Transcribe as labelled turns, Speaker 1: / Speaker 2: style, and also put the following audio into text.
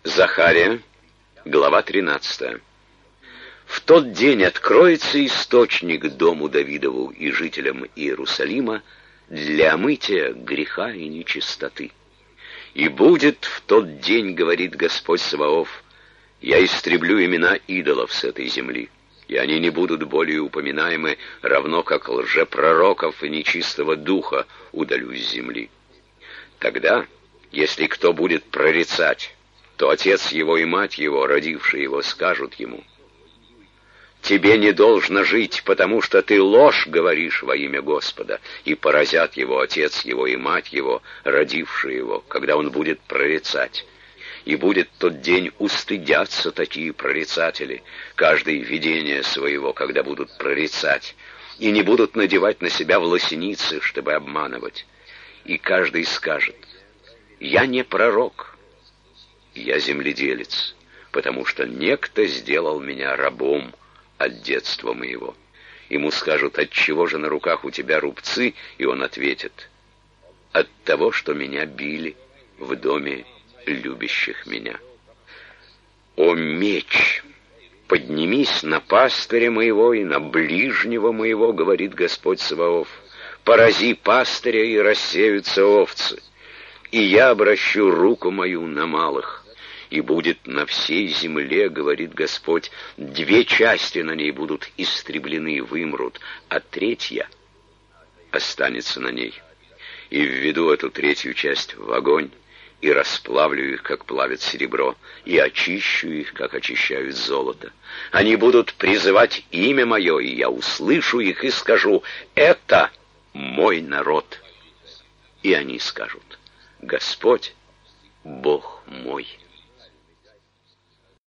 Speaker 1: Захария, глава 13. В тот день откроется источник дому Давидову и жителям Иерусалима для омытия греха и нечистоты. И будет в тот день, говорит Господь Саваоф, я истреблю имена идолов с этой земли, и они не будут более упоминаемы, равно как лжепророков и нечистого духа удалю с земли. Тогда, если кто будет прорицать, то отец его и мать его, родившие его, скажут ему: «Тебе не должно жить, потому что ты ложь говоришь во имя Господа», и поразят его отец его и мать его, родившие его, когда он будет прорицать. И будет тот день, устыдятся такие прорицатели, каждый видение своего, когда будут прорицать, и не будут надевать на себя власеницы, чтобы обманывать. И каждый скажет: «Я не пророк, я земледелец, потому что некто сделал меня рабом от детства моего». Ему скажут: «Отчего же на руках у тебя рубцы?» И он ответит: «От того, что меня били в доме любящих меня». «О меч, поднимись на пастыря моего и на ближнего моего, говорит Господь Саваоф, порази пастыря, и рассеются овцы, и я обращу руку мою на малых. И будет на всей земле, говорит Господь, 2 части на ней будут истреблены и вымрут, а 3 останется на ней. И введу эту 3 часть в огонь, и расплавлю их, как плавят серебро, и очищу их, как очищают золото. Они будут призывать имя мое, и я услышу их и скажу: это мой народ. И они скажут: Господь, Бог мой».